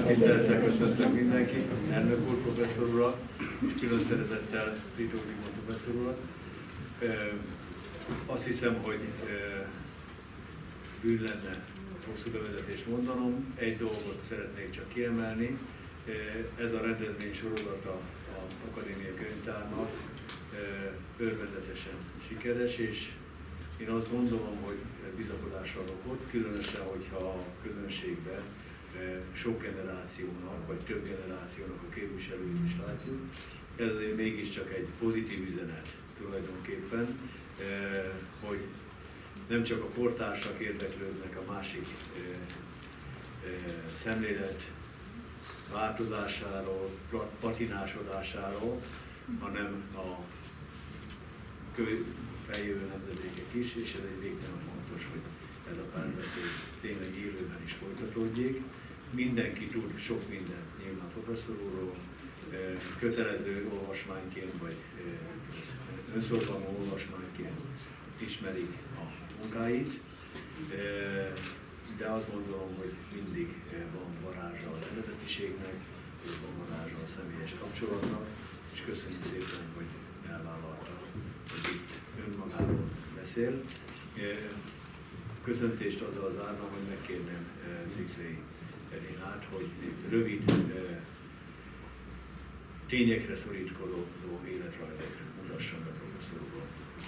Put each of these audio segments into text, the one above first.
Tisztelettel köszöntöm mindenkit, elnök úr, professzor urat, és külön szeretettel Tito Zsigmond professzor urat. Azt hiszem, hogy bűn lenne hosszú bevezetést mondanom. Egy dolgot szeretnék csak kiemelni. Ez a rendezvény sorozata az Akadémiai Könyvtárnak örvendetesen sikeres, és én azt gondolom, hogy bizakodásra ad okot, különösen, hogyha a közönségben sok generációnak, vagy több generációnak a képviselőit is látjuk. Ez azért mégiscsak egy pozitív üzenet tulajdonképpen, hogy nem csak a kortársak érdeklődnek a másik szemlélet változásáról, patinásodásáról, hanem a feljövő nemzedékek is, és ez egy végtelen fontos, hogy ez a párbeszéd tényleg élőben is folytatódjék. Mindenki tud sok mindent nyilván professzor úrról, kötelező olvasmányként, vagy önszorgalmú olvasmányként ismerik a munkáit, de azt gondolom, hogy mindig van varázsa az eredetiségnek, és van varázsa a személyes kapcsolatnak, és köszönjük szépen, hogy elvállalta, hogy itt önmagáról beszél. Köszöntést azzal zárna, hogy megkérném Szikszay Elinát, hogy rövid, tényekre szorítkozó életrajzot mutasson be professzor úrról.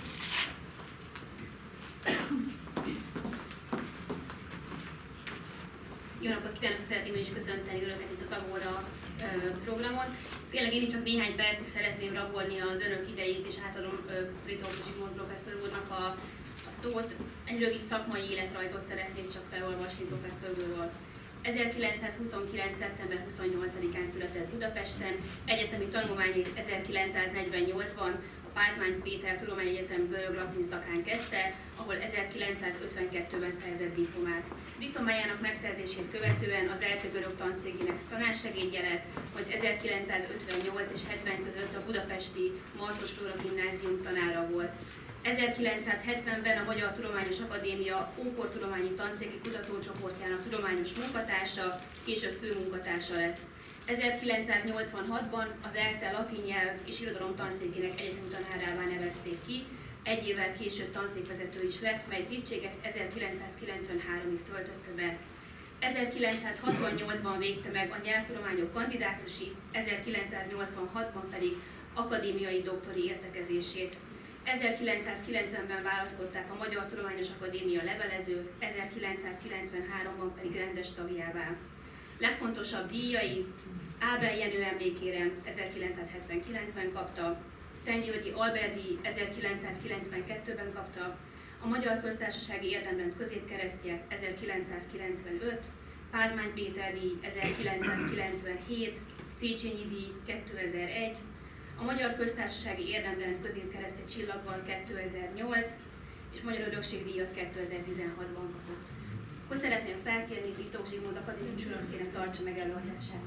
Jó napot kívánok, szeretném is köszönteni önöket itt az Agora programon. Tényleg én is csak néhány percig szeretném rabolni az önök idejét, és átadom Tito Zsigmond professzor úrnak a szót. Egy rövid szakmai életrajzot szeretnék csak felolvasni professzor úrról. 1929. szeptember 28-án született Budapesten, egyetemi tanulmányait 1948-ban a Pázmány Péter Tudományegyetem görög-latin szakán kezdte, ahol 1952-ben szerzett diplomát. Diplomájának megszerzését követően az ELTE görög tanszékének tanársegédje lett, hogy 1958 és 70 között a budapesti Martos Flóra Gimnázium tanára volt. 1970-ben a Magyar Tudományos Akadémia ókortudományi tanszéki kutatócsoportjának tudományos munkatársa, később főmunkatársa lett. 1986-ban az ELTE latin nyelv és irodalom tanszékének egyetemi tanárává nevezték ki, egy évvel később tanszékvezető is lett, mely tisztséget 1993-ig töltötte be. 1968-ban végte meg a nyelvtudományok kandidátusi, 1986-ban pedig akadémiai doktori értekezését. 1990-ben választották a Magyar Tudományos Akadémia levelező, 1993-ban pedig rendes tagjává. Legfontosabb díjai: Ábel Jenő emlékére 1979-ben kapta, Szentgyörgyi Albert díj 1992-ben kapta, a Magyar Köztársasági Érdemrend középkeresztje 1995, Pázmány Péter díj 1997, Széchenyi díj 2001, a Magyar Köztársasági Érdemrend középkeresztje csillaggal 2008, és Magyar Örökség díjat 2016-ban kapott. Hogy szeretném felkérni Tito Zsigmond akadémikus urat, kérem tartsa meg előadását.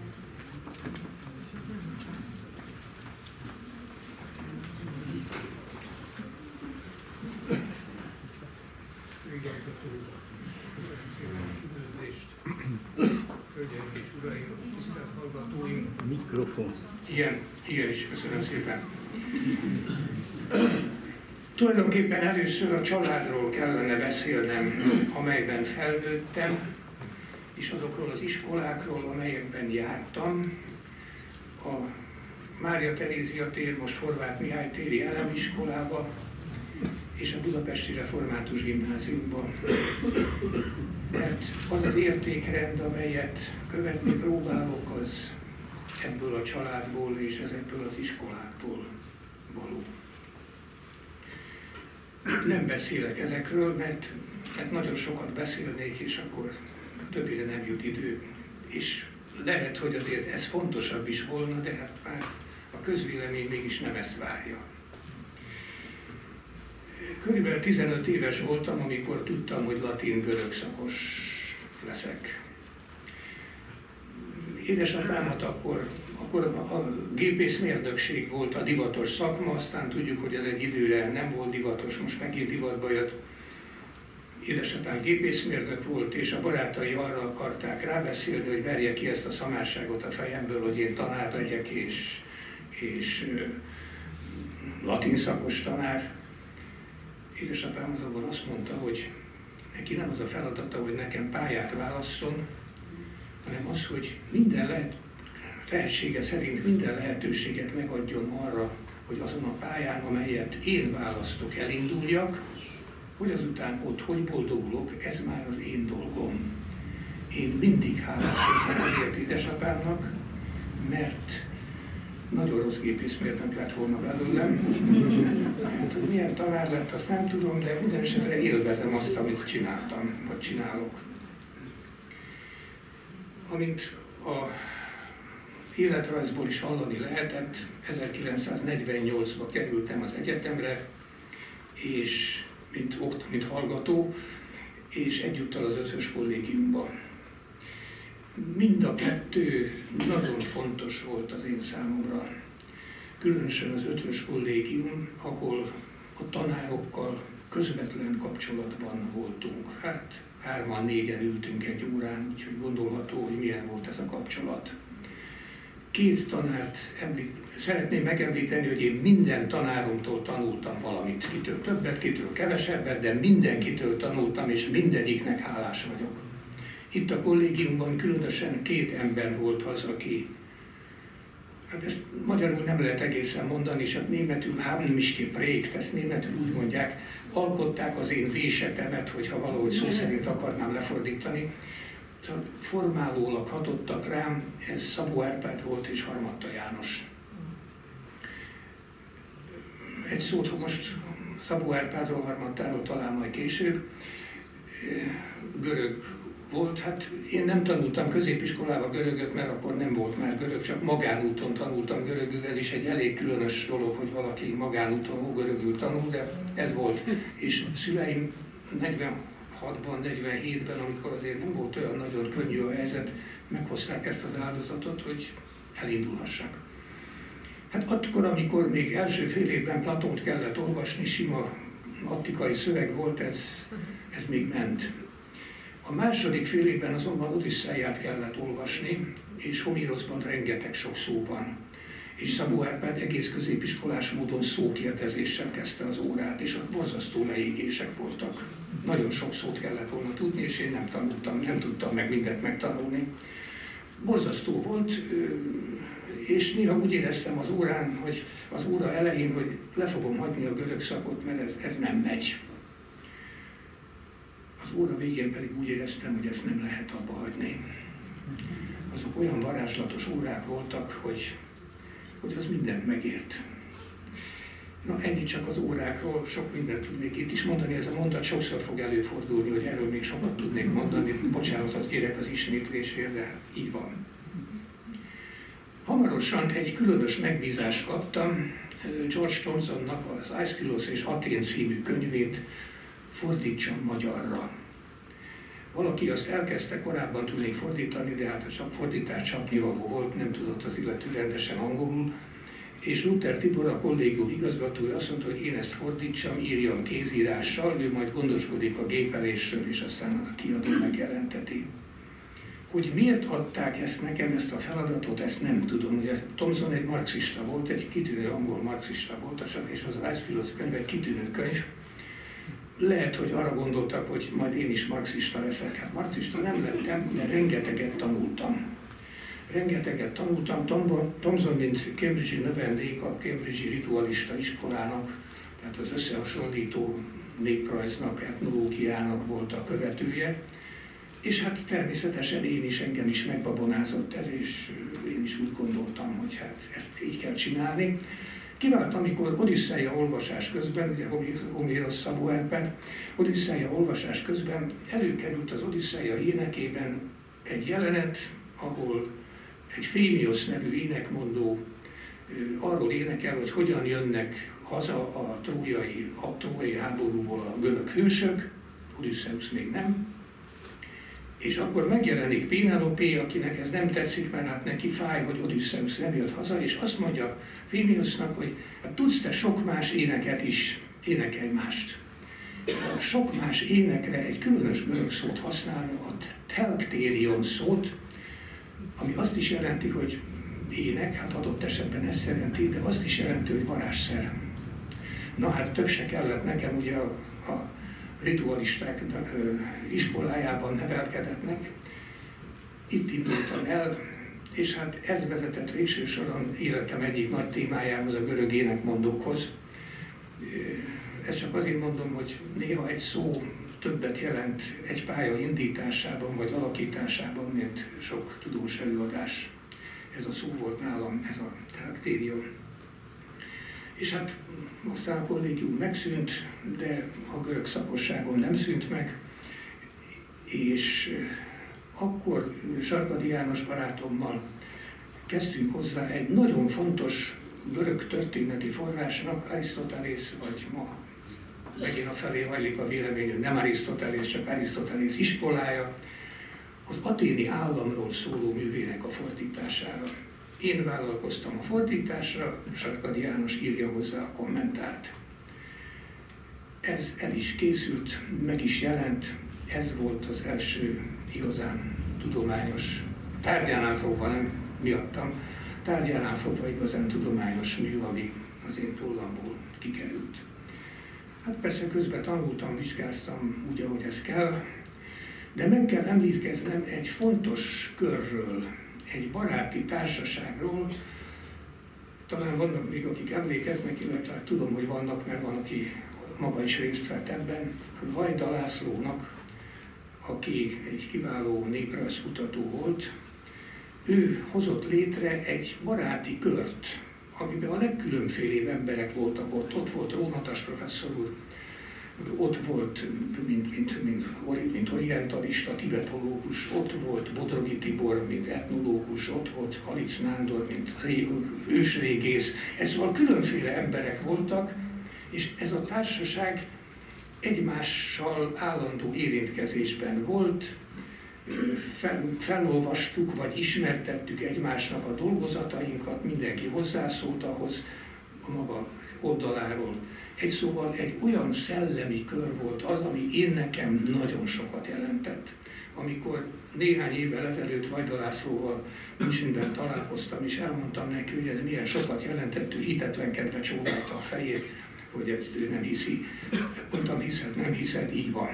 Hölgyeim és uraim, tisztelt hallgatóim! Mikrofon. Igen is, köszönöm szépen. Tulajdonképpen először a családról kellene beszélnem, amelyben felnőttem, és azokról az iskolákról, amelyekben jártam. A Mária Terézia tér, most Horváth Mihály téri elemiskolába, és a Budapesti Református Gimnáziumban. Mert az az értékrend, amelyet követni próbálok, az ebből a családból és ezekből az iskolákból való. Nem beszélek ezekről, mert nagyon sokat beszélnék, és akkor a többire nem jut idő. És lehet, hogy azért ez fontosabb is volna, de hát már a közvélemény mégis nem ezt várja. Körülbelül 15 éves voltam, amikor tudtam, hogy latin-görög szakos leszek. Édesapámat akkor a gépészmérnökség volt a divatos szakma, aztán tudjuk, hogy ez egy időre nem volt divatos, most megint divatba jött. édesapám gépészmérnök volt, és a barátai arra akarták rábeszélni, hogy verje ki ezt a szamárságot a fejemből, hogy én tanár legyek, és latin szakos tanár. Édesapám azonban azt mondta, hogy neki nem az a feladata, hogy nekem pályát válasszon, hanem az, hogy minden tehetsége szerint minden lehetőséget megadjon arra, hogy azon a pályán, amelyet én választok, elinduljak, hogy azután ott hogy boldogulok, ez már az én dolgom. Én mindig hálás vagyok azért édesapámnak, mert nagyon rossz gépészmérnök lett volna belőlem. Hát, hogy milyen tanár lett, azt nem tudom, de minden esetre élvezem azt, amit csináltam, vagy csinálok. Amint a életrajzból is hallani lehetett, 1948-ban kerültem az egyetemre, és mint hallgató, és egyúttal az Ötvös kollégiumba. Mind a kettő nagyon fontos volt az én számomra. Különösen az Ötvös kollégium, ahol a tanárokkal közvetlen kapcsolatban voltunk. Hát 3-4-en ültünk egy órán, úgyhogy gondolható, hogy milyen volt ez a kapcsolat. 2 tanárt szeretném megemlíteni, hogy én minden tanáromtól tanultam valamit, kitől többet, kitől kevesebbet, de mindenkitől tanultam, és mindegyiknek hálás vagyok. Itt a kollégiumban különösen 2 ember volt az, aki, hát ezt magyarul nem lehet egészen mondani, és hát németül haben mich geprägt, ezt németül úgy mondják, alkották az én vésetemet, hogyha valahogy szó szerint akarnám lefordítani. Formálólag hatottak rám, ez Szabó Árpád volt és Harmatta János. Egy szót most Szabó Árpádról, Harmattáról talán majd később. Görög volt, hát én nem tanultam középiskolában görögöt, mert akkor nem volt már görög, csak magánúton tanultam görögül, ez is egy elég különös dolog, hogy valaki magánúton görögül tanul, de ez volt. És szüleim 46-ban, 47-ben, amikor azért nem volt olyan nagyon könnyű a helyzet, meghozták ezt az áldozatot, hogy elindulhassak. Hát akkor, amikor még első fél évben Platont kellett olvasni, sima attikai szöveg volt, ez még ment. A második fél évben azonban Odüsszeiát kellett olvasni, és Homéroszban rengeteg sok szó van. És Szabó Árpád egész középiskolás módon szókérdezéssel kezdte az órát, és ott borzasztó leégések voltak. Nagyon sok szót kellett volna tudni, és én nem tudtam meg mindent megtanulni. Borzasztó volt, és néha úgy éreztem az órán, hogy az óra elején, hogy le fogom hagyni a görög szakot, mert ez nem megy. Az óra végén pedig úgy éreztem, hogy ezt nem lehet abba hagyni. Azok olyan varázslatos órák voltak, hogy az mindent megért. Na, ennyi csak az órákról, sok mindent tudnék itt is mondani, ez a mondat sokszor fog előfordulni, hogy erről még sokat tudnék mondani, bocsánatot kérek az ismétlésért, de így van. Hamarosan egy különös megbízást kaptam, George Thomsonnak az Aeschylus és Athén című könyvét fordítsam magyarra. Valaki azt elkezdte, korábban tudnék fordítani, de hát a fordítás csapnivaló volt, nem tudott az illető rendesen angolul, és Luther Tibor, a kollégium igazgatója azt mondta, hogy én ezt fordítsam, írjam kézírással, ő majd gondoskodik a gépelésről, és aztán a kiadó megjelenteti. Hogy miért adták ezt a feladatot, ezt nem tudom. Ugye Thomson egy marxista volt, egy kitűnő angol marxista volt, és az Aeschylus könyv egy kitűnő könyv. Lehet, hogy arra gondoltak, hogy majd én is marxista leszek. Hát marxista nem lettem, de rengeteget tanultam. Thomson, mint Cambridge-i növendék, a Cambridge-i ritualista iskolának, tehát az összehasonlító néprajznak, etnológiának volt a követője. És hát természetesen engem is megbabonázott ez, és én is úgy gondoltam, hogy hát ezt így kell csinálni. Kivált, amikor Odüsszeia olvasás közben, ugye Homérosz, Szabó Árpád, Odüsszeia olvasás közben előkerült az Odüsszeia énekében egy jelenet, ahol egy Phémiosz nevű énekmondó arról énekel, hogy hogyan jönnek haza a trójai háborúból a görög hősök, Odüsszeusz még nem, és akkor megjelenik Pénelopé, akinek ez nem tetszik, mert hát neki fáj, hogy Odüsszeusz nem jött haza, és azt mondja Phémiosznak, hogy hát tudsz te sok más éneket is, énekelj mást. sok más énekre egy különös görög szót használja, a telktérion szót, ami azt is jelenti, hogy ének, hát adott esetben ezt jelenti, de azt is jelenti, hogy varázsszer. Na hát több se kellett nekem, ugye a ritualisták iskolájában nevelkedetnek. Itt indultam el, és hát ez vezetett végső soron életem egyik nagy témájához, a görög énekmondókhoz. Ezt csak azért mondom, hogy néha egy szó többet jelent egy pálya indításában vagy alakításában, mint sok tudós előadás. Ez a szó volt nálam, ez a telktérion. És hát aztán a kollégium megszűnt, de a görög szakosságom nem szűnt meg, és akkor Sarkady János barátommal kezdtünk hozzá egy nagyon fontos görög történeti forrásnak, Arisztotelész, vagy ma megint a felé hajlik a vélemény, hogy nem Arisztotelész, csak Arisztotelész iskolája, az athéni államról szóló művének a fordítására. Én vállalkoztam a fordításra, Sarkady János írja hozzá a kommentárt. Ez el is készült, meg is jelent, ez volt az első igazán tudományos, tárgyánál fogva, nem miattam, tárgyánál fogva igazán tudományos mű, ami az én tollamból kikerült. Hát persze közben tanultam, vizsgáztam úgy, ahogy ez kell, de meg kell említkeznem egy fontos körről, egy baráti társaságról. Talán vannak még, akik emlékeznek, illetve tudom, hogy vannak, mert van, aki maga is részt vett ebben. Vajda Lászlónak, aki egy kiváló néprajzkutató volt, ő hozott létre egy baráti kört, amiben a legkülönfélébb emberek voltak ott. Ott volt Rónatas professzor úr, ott volt, mint orientalista, tibetológus, ott volt Bodrogi Tibor, mint etnológus, ott volt Kalic Nándor, mint ősrégész. Szóval különféle emberek voltak, és ez a társaság egymással állandó érintkezésben volt, felolvastuk, vagy ismertettük egymásnak a dolgozatainkat, mindenki hozzászólt ahhoz a maga oldaláról. Egy szóval egy olyan szellemi kör volt az, ami nekem nagyon sokat jelentett. Amikor néhány évvel ezelőtt Vajda Lászlóval Münchenben találkoztam, és elmondtam neki, hogy ez milyen sokat jelentett, ő hitetlenkedve csóválta a fejét, hogy ezt ő nem hiszi. Mondtam, hiszed, nem hiszed, így van.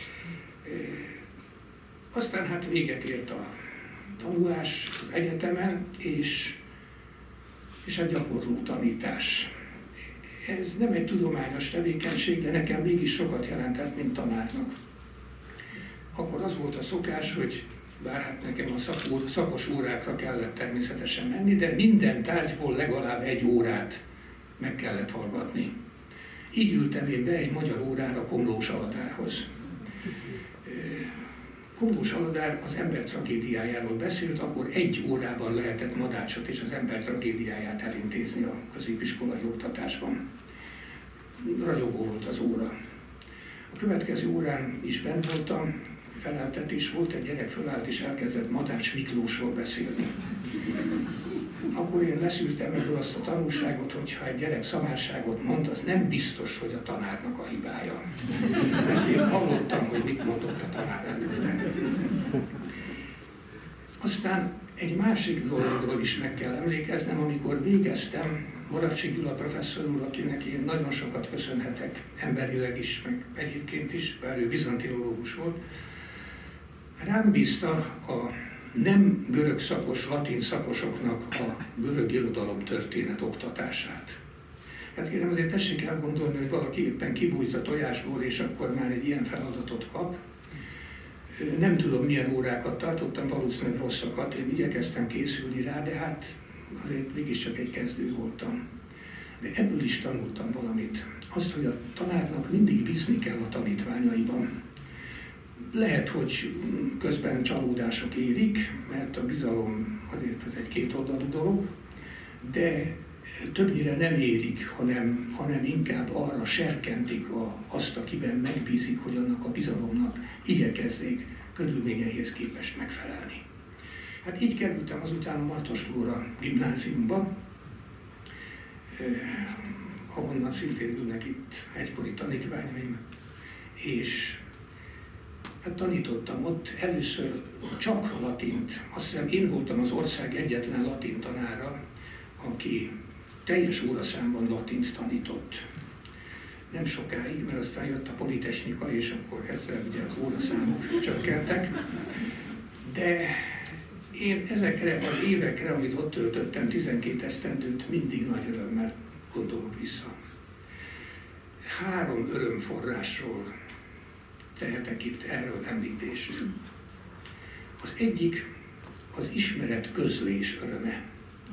Aztán hát véget ért a tanulás az egyetemen, és a gyakorló tanítás. Ez nem egy tudományos tevékenység, de nekem mégis sokat jelentett, mint tanárnak. Akkor az volt a szokás, hogy bár hát nekem a szakos órákra kellett természetesen menni, de minden tárgyból legalább egy órát meg kellett hallgatni. Így ültem én be egy magyar órára Komlós Aladárhoz. Komlós Aladár az ember tragédiájáról beszélt, akkor egy órában lehetett Madácsot és az ember tragédiáját elintézni a középiskolai oktatásban. Ragyogó volt az óra. A következő órán is bent voltam, feleltetés volt, egy gyerek fölállt és elkezdett Madács Miklósról beszélni. Akkor én leszűrtem ebből azt a tanulságot, hogy ha egy gyerek szamárságot mond, az nem biztos, hogy a tanárnak a hibája. Mert én hallottam, hogy mit mondott a tanár előtte. Aztán egy másik dologról is meg kell emlékeznem, amikor végeztem, Moravcsy Gyula professzor úr, akinek én nagyon sokat köszönhetek, emberileg is, meg egyébként is, bár ő bizantinológus volt, rám bízta a nem görög szakos, latin szakosoknak a görög irodalom történet oktatását. Hát kérem, azért tessék elgondolni, hogy valaki éppen kibújt a tojásból, és akkor már egy ilyen feladatot kap. Nem tudom, milyen órákat tartottam, valószínűleg rosszakat, én igyekeztem készülni rá, de hát azért mégiscsak egy kezdő voltam. De ebből is tanultam valamit. Azt, hogy a tanárnak mindig bízni kell a tanítványaiban. Lehet, hogy közben csalódások érik, mert a bizalom azért ez egy kétoldalú dolog, de többnyire nem érik, hanem inkább arra serkentik azt, akiben megbízik, hogy annak a bizalomnak igyekezzék körülményeihez képest megfelelni. Hát így kerültem azután a Martos-Lóra gimnáziumba, ahonnan szintén ülnek itt egykori tanítványaim, és hát tanítottam ott először csak latint. Azt hiszem én voltam az ország egyetlen latin tanára, aki teljes óraszámban latint tanított. Nem sokáig, mert aztán jött a politechnika, és akkor ezzel ugye az óraszámok csökkentek. De én ezekre az évekre, amit ott töltöttem, 12 esztendőt, mindig nagy örömmel gondolok vissza. 3 örömforrásról tehetek itt erről említést. Az egyik az ismeret közlés öröme.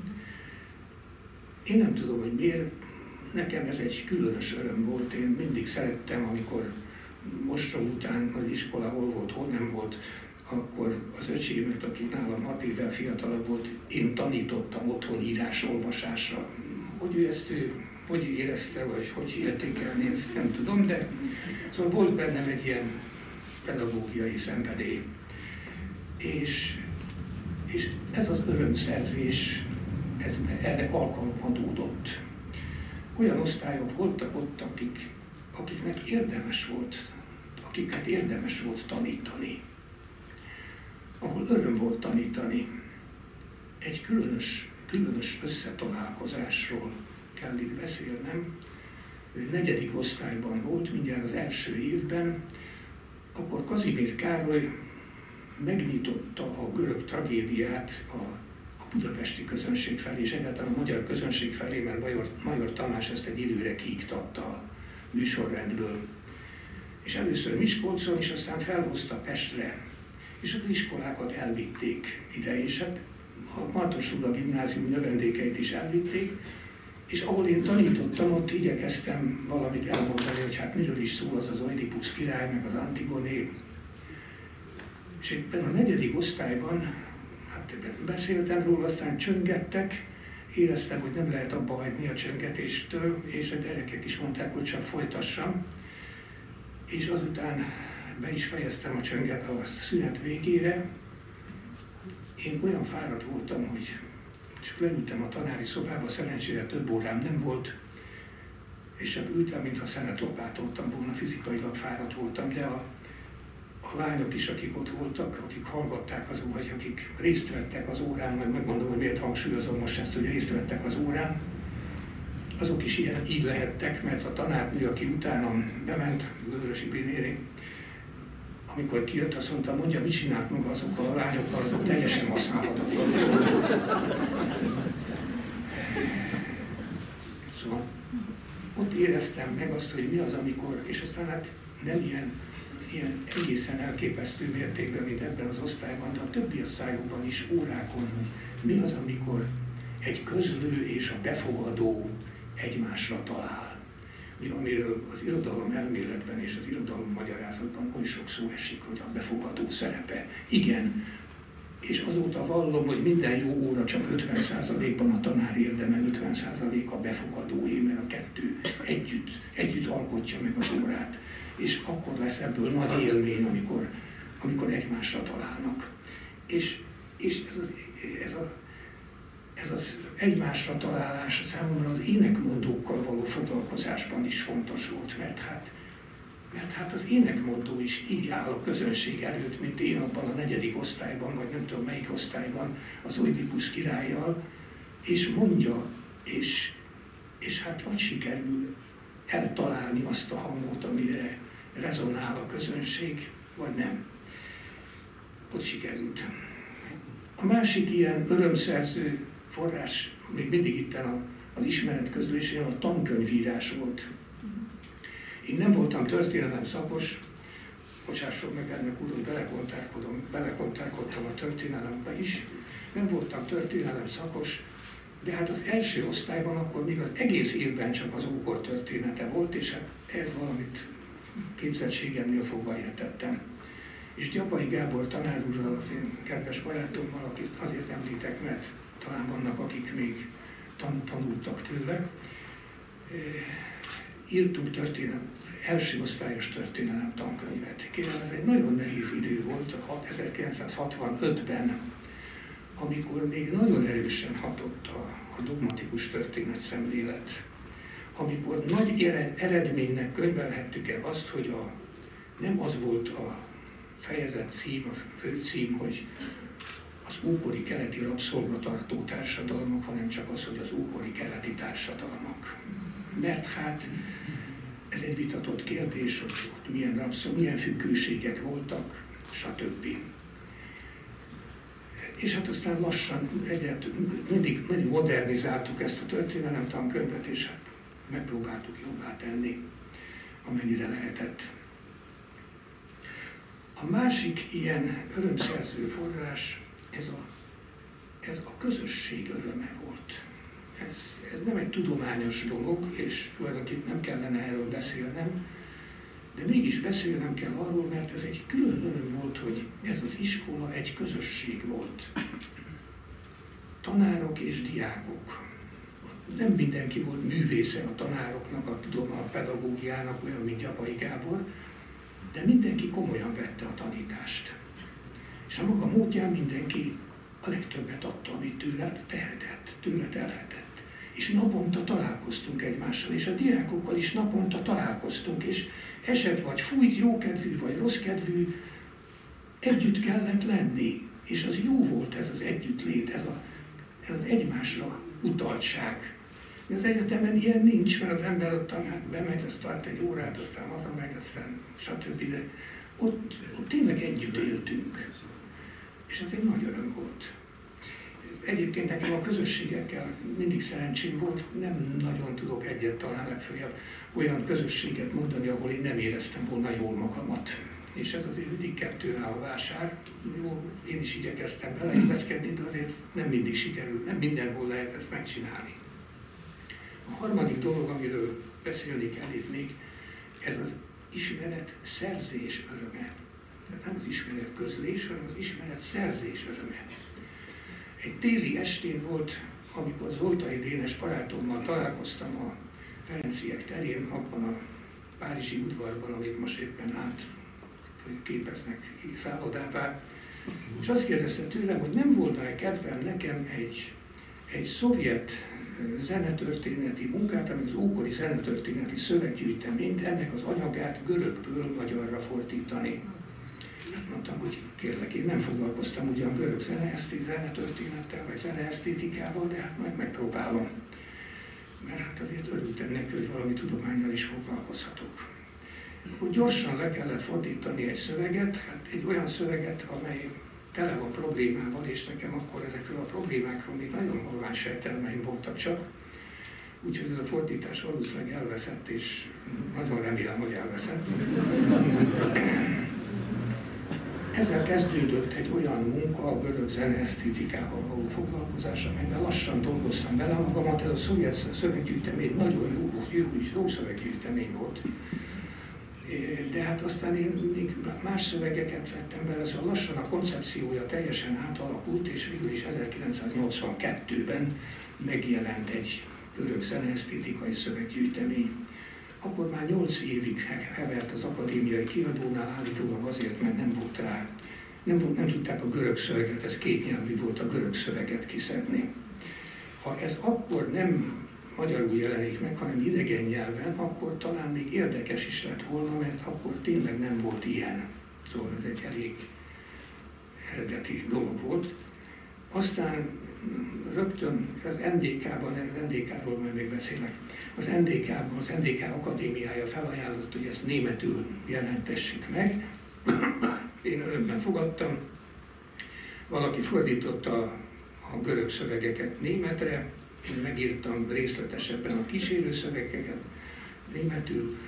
Én nem tudom, hogy miért, nekem ez egy különös öröm volt. Én mindig szerettem, amikor mostrom után az iskola hol volt, hol nem volt, akkor az öcsémet, aki nálam 6 évvel fiatalabb volt, én tanítottam otthon írás-olvasásra. Hogy ő ezt hogy érezte, vagy hogy értékelni, ezt nem tudom, de szóval volt bennem egy ilyen pedagógiai szenvedély. És ez az örömszerzés, ez erre alkalom adódott. Olyan osztályok voltak ott, akiket érdemes volt tanítani. Ahol öröm volt tanítani. Egy különös összetalálkozásról kell itt beszélnem. 4. osztályban volt, mindjárt az első évben, akkor Kazimír Károly megnyitotta a görög tragédiát a budapesti közönség felé, és egyáltalán a magyar közönség felé, mert Major Tamás ezt egy időre kiiktatta a műsorrendből. És először Miskolcon, és aztán felhozta Pestre, és az iskolákat elvitték ide, és hát a Martos Ruda gimnázium növendékeit is elvitték, és ahol én tanítottam, ott igyekeztem valamit elmondani, hogy hát miről is szól az Oidipusz király, meg az Antigoné. És éppen a 4. osztályban hát beszéltem róla, aztán csöngettek, éreztem, hogy nem lehet abba hagyni a csöngetéstől, és a gyerekek is mondták, hogy csak folytassam. És azután be is fejeztem a csönget a szünet végére. Én olyan fáradt voltam, hogy csak leültem a tanári szobába, szerencsére több órám nem volt, és csak ültem, mintha szenetlapátoltam volna, fizikailag fáradt voltam, de a lányok is, akik ott voltak, akik hallgatták az vagy akik részt vettek az órán, majd megmondom, hogy miért hangsúlyozom most ezt, hogy részt vettek az órán, azok is így lehettek, mert a tanárnő, aki utánam bement, Vörösi Binéri, amikor kijött, azt mondta, mondja, mit csinált maga azokkal a lányokkal, azok teljesen használhatatlanok. Szóval ott éreztem meg azt, hogy mi az, amikor, és aztán hát nem ilyen egészen elképesztő mértékben, mint ebben az osztályban, de a többi osztályokban is órákon, hogy mi az, amikor egy közlő és a befogadó egymásra talál. Amiről az irodalom elméletben és az irodalom magyarázatban oly sok szó esik, hogy a befogadó szerepe. Igen, és azóta vallom, hogy minden jó óra csak 50%-ban a tanár érdeme, 50% a befogadóé, mert a kettő együtt alkotja meg az órát. És akkor lesz ebből nagy élmény, amikor egymásra találnak. És ez az egymásra találás számomra az énekmondókkal való foglalkozásban is fontos volt, mert hát az énekmondó is így áll a közönség előtt, mint én abban a 4. osztályban, vagy nem tudom melyik osztályban, az Oidipusz királlyal, és mondja, és hát vagy sikerül eltalálni azt a hangot, amire rezonál a közönség, vagy nem. Ott sikerült. A másik ilyen örömszerző forrás, még mindig itt az ismeret közlésén a tankönyvírás volt. Én nem voltam történelem szakos, bocsásson meg elnök úr, hogy belekontárkodtam a történelembe is, nem voltam történelem szakos, de hát az első osztályban akkor még az egész évben csak az ókor története volt, és hát ez valamit képzettségemnél fogva értettem. És Gyapai Gábor tanár úrral, az én kedves barátommal, akit azért említek, mert talán vannak, akik még tanultak tőle, írtunk első osztályos történelem tankönyvet. Kérem, ez egy nagyon nehéz idő volt, 1965-ben, amikor még nagyon erősen hatott a dogmatikus történetszemlélet, amikor nagy eredménynek könyvelhettük el azt, hogy nem az volt a fejezet cím, a főcím, hogy az ókori keleti rabszolgatartó társadalmak, hanem csak az, hogy az ókori keleti társadalmak. Mert hát ez egy vitatott kérdés, hogy ott milyen függőségek voltak, stb. És hát aztán lassan mindig modernizáltuk ezt a történelemtankönyvet, és hát megpróbáltuk jobbá tenni, amennyire lehetett. A másik ilyen örömszerző forrás, ez a közösség öröme volt. Ez nem egy tudományos dolog, és tulajdonképpen nem kellene erről beszélnem, de mégis beszélnem kell arról, mert ez egy külön öröm volt, hogy ez az iskola egy közösség volt. Tanárok és diákok. Nem mindenki volt művésze a tanároknak, a pedagógiának, olyan, mint Gyapai Gábor, de mindenki komolyan vette a tanítást. És a maga módján mindenki a legtöbbet adta, amit tőle tehetett, tőle telhetett. És naponta találkoztunk egymással, és a diákokkal is naponta találkoztunk, és eset vagy fújt, jókedvű vagy rosszkedvű, együtt kellett lenni. És az jó volt ez az együttlét, ez az egymásra utaltság. Az egyetemen ilyen nincs, mert az ember ott bemegy, azt tart egy órát, aztán hazamegy, aztán stb. De ott tényleg együtt éltünk. És ez egy nagy öröm volt. Egyébként nekem a közösségekkel mindig szerencsém volt, nem nagyon tudok egyet talán legfeljebb olyan közösséget mondani, ahol én nem éreztem volna jól magamat. És ez azért mindig kettőn áll a vásár. Jó, én is igyekeztem beleilleszkedni, de azért nem mindig sikerül, nem mindenhol lehet ezt megcsinálni. A harmadik dolog, amiről beszélni kell itt még, ez az ismeret szerzés öröme. Nem az ismeret közlés, hanem az ismeret szerzés öröme. Egy téli estén volt, amikor Zoltai Dénes barátommal találkoztam a Ferenciek terén, abban a párizsi udvarban, amit most éppen képeznek szállodává. És azt kérdezte tőlem, hogy nem volna-e kedvem nekem egy szovjet zenetörténeti munkát, ami az ókori zenetörténeti szöveggyűjteményt, ennek az anyagát görögből magyarra fordítani. Mondtam, hogy kérlek, én nem foglalkoztam ugyan görög zenetörténettel vagy zeneesztétikával, de hát majd megpróbálom. Mert hát azért örültem neki, hogy valami tudománnyal is foglalkozhatok. Akkor gyorsan le kellett fordítani egy szöveget, hát egy olyan szöveget, amely tele van problémával, és nekem akkor ezekről a problémákról még nagyon halvány sejtelmeim voltak csak. Úgyhogy ez a fordítás valószínűleg elveszett, és nagyon remélem, hogy elveszett. Ezzel kezdődött egy olyan munka, a görög zeneesztétikával való foglalkozás, amelyben lassan dolgoztam vele magamat. Ez a szovjet szöveggyűjtemény nagyon jó szöveggyűjtemény volt. De hát aztán én még más szövegeket vettem bele, szóval lassan a koncepciója teljesen átalakult, és végül is 1982-ben megjelent egy görög zeneesztétikai szöveggyűjtemény. Akkor már 8 évig hevert az akadémiai kiadónál, állítólag azért, mert nem volt rá, nem tudták a görög szöveget, ez kétnyelvű volt, a görög szöveget kiszedni. Ha ez akkor nem magyarul jelenik meg, hanem idegen nyelven, akkor talán még érdekes is lett volna, mert akkor tényleg nem volt ilyen. Szóval ez egy elég eredeti dolog volt. Aztán rögtön az NDK-ban, az NDK-ról majd még beszélek, az NDK-ban, az NDK Akadémiája felajánlott, hogy ezt németül jelentessük meg. Én örömben fogadtam. Valaki fordította a görög szövegeket németre, én megírtam részletesebben a kísérő szövegeket németül,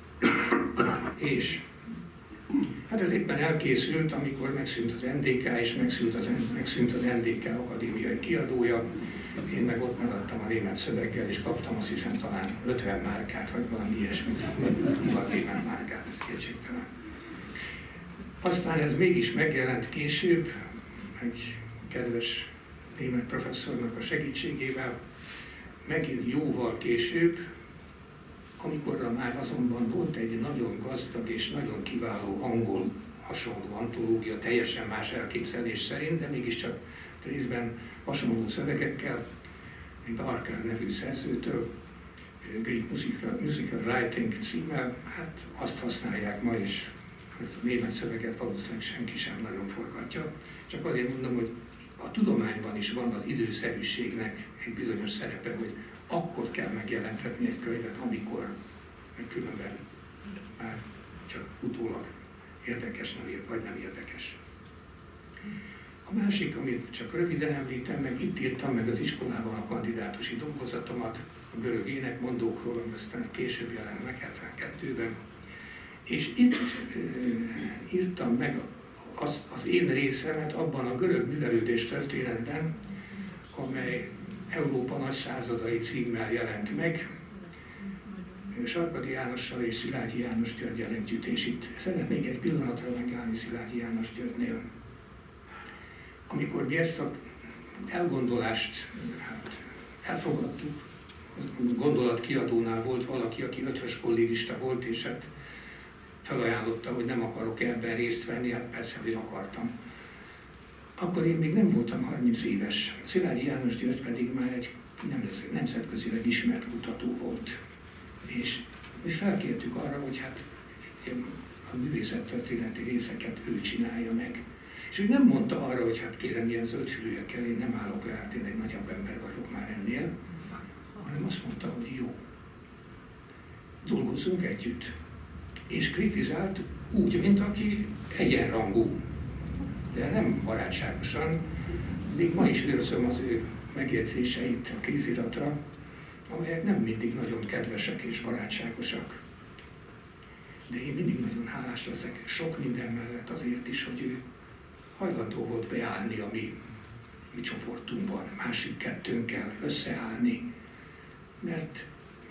és hát ez éppen elkészült, amikor megszűnt az NDK, és megszűnt az NDK akadémiai kiadója. Én meg ott maradtam a német szöveggel, és kaptam azt hiszem talán 50 márkát, vagy valami ilyesmit, német márkát, ez kétségtelen. Aztán ez mégis megjelent később, egy kedves német professzornak a segítségével, megint jóval később, amikorra már azonban volt egy nagyon gazdag és nagyon kiváló angol hasonló antológia, teljesen más elképzelés szerint, de mégiscsak részben hasonló szövegekkel, egy Barker nevű szerzőtől, Greek Musical Writing címmel, hát azt használják ma is ezt a német szöveget valószínűleg senki sem nagyon forgatja. Csak azért mondom, hogy a tudományban is van az időszerűségnek egy bizonyos szerepe, hogy akkor kell megjelentetni egy könyvet, amikor, mert különben már csak utólag érdekes vagy nem érdekes. A másik, amit csak röviden említem, meg itt írtam meg az iskolában a kandidátusi dolgozatomat, a görög énekmondókról, ami aztán később jelent meg 72-ben. És itt írtam meg az én részemet abban a görög művelődés történetben, amely Európa nagy századai címmel jelent meg, Sarkady Jánossal és Szilágyi János Györggyel együtt, és itt szeretnék egy pillanatra megállni Szilágyi János Györgynél. Amikor mi ezt a elgondolást elfogadtuk, a gondolatkiadónál volt valaki, aki ötvös kollégista volt, és hát felajánlotta, hogy nem akarok ebben részt venni, hát persze, hogy akartam. Akkor én még nem voltam 30 éves, Szilágyi János György pedig már egy nemzetközileg ismert kutató volt. És mi felkértük arra, hogy hát a művészettörténeti részeket ő csinálja meg. És ő nem mondta arra, hogy hát kérem, ilyen zöldfülűekkel én nem állok le, hát én egy nagyobb ember vagyok már ennél, hanem azt mondta, hogy jó, dolgozzunk együtt. És kritizált úgy, mint aki egyenrangú, de nem barátságosan. Még ma is őrzöm az ő megjegyzéseit a kéziratra, amelyek nem mindig nagyon kedvesek és barátságosak. De én mindig nagyon hálás leszek sok minden mellett azért is, hogy ő hajlandó volt beállni a mi csoportunkban, másik kettőnkkel összeállni, mert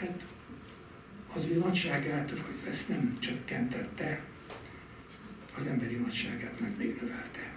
az ő nagyságát, vagy ezt nem csökkentette, az emberi nagyságát meg még növelte.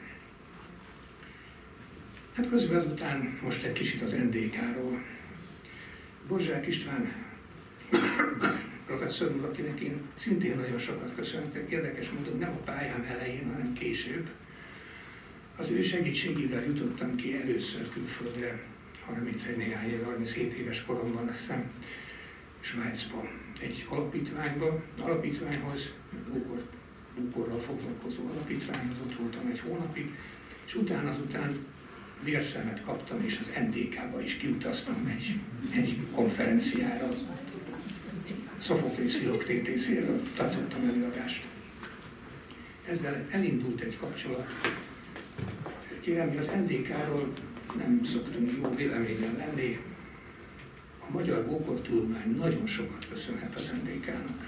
Hát közben azután most egy kicsit az NDK-ról. Borzsák István professzor úr, akinek én szintén nagyon sokat köszönhetek, érdekes módon nem a pályám elején, hanem később. Az ő segítségével jutottam ki először külföldre, 37 éves koromban, azt hiszem, Svájcba, egy alapítványhoz, ókorral foglalkozó alapítványhoz, ott voltam egy hónapig, és azután vérszemet kaptam, és az NDK-ba is kiutaztam egy konferenciára. Sophoklész Philoktétészéről tartottam előadást. Ezzel elindult egy kapcsolat. Kérem, hogy az NDK-ról nem szoktunk jó véleményen lenni. A magyar ókortudomány nagyon sokat köszönhet az NDK-nak.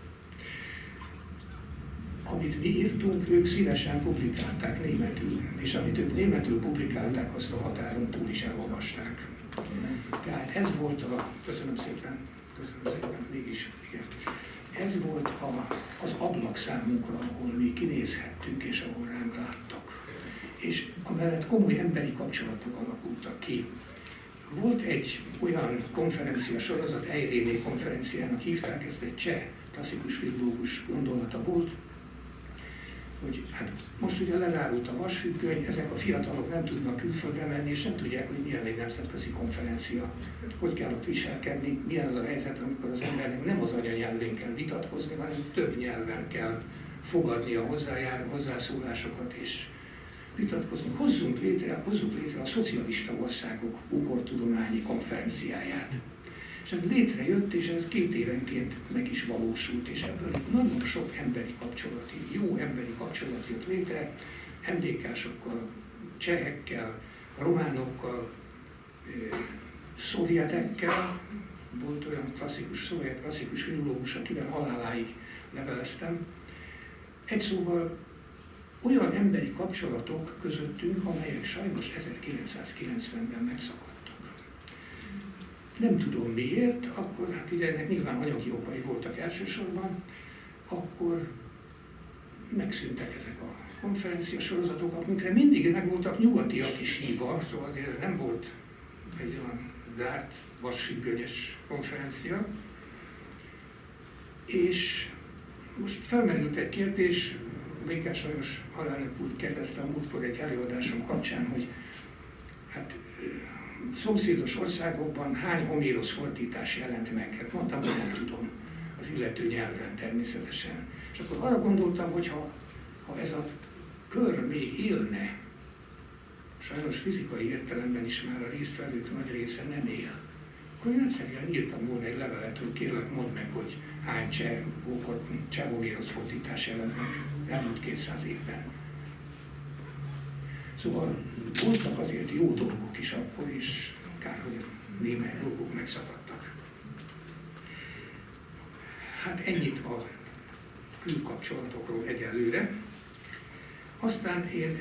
Amit mi írtunk, ők szívesen publikálták németül, és amit ők németül publikálták, azt a határon túl is elolvasták. Tehát ez volt köszönöm szépen, mégis, igen. Ez volt az ablak számunkra, ahol mi kinézhettünk, és ahol ránk láttak. És amellett komoly emberi kapcsolatok alakultak ki. Volt egy olyan konferencia sorozat, Eiréné konferenciának hívták, ezt egy cseh klasszikus filológus gondolata volt, hogy hát most ugye lezárult a vasfüggöny, ezek a fiatalok nem tudnak külföldre menni, és nem tudják, hogy milyen egy nemzetközi konferencia, hogy kell ott viselkedni, milyen az a helyzet, amikor az embernek nem az anyanyelvén kell vitatkozni, hanem több nyelven kell fogadni a hozzászólásokat és vitatkozni. Hozzunk létre a szocialista országok ókortudományi konferenciáját. És ez létrejött, és ez 2 évenként meg is valósult, és ebből nagyon sok jó emberi kapcsolat jött létre, MDK-sokkal, csehekkel, románokkal, szovjetekkel. Volt olyan klasszikus filológus, akivel haláláig leveleztem. Egy szóval olyan emberi kapcsolatok közöttünk, amelyek sajnos 1990-ben megszakadtak. Nem tudom miért, akkor hát ugye ennek nyilván anyagi okai voltak elsősorban, akkor megszűntek ezek a konferenciasorozatok, amikre mindig meg voltak nyugatiak is hívva, szóval azért ez nem volt egy olyan zárt, vasfüggönyes konferencia. És most felmerült egy kérdés, Békás Lajos alelnök úr kérdezte a múltkor egy előadásom kapcsán, hogy hát szomszédos országokban hány Homérosz fordítás jelent meg? Hát mondtam, hogy nem tudom, az illető nyelven természetesen. És akkor arra gondoltam, hogy ha ez a kör még élne, sajnos fizikai értelemben is már a résztvevők nagy része nem él, akkor én egyszerűen írtam volna egy levelet, hogy kérlek, mondd meg, hogy hány cseh Homérosz fordítás jelent meg elmúlt 200 évben. Szóval voltak azért jó dolgok is akkor, és akár, hogy a némely dolgok megszakadtak. Hát ennyit a külkapcsolatokról egyelőre. Aztán én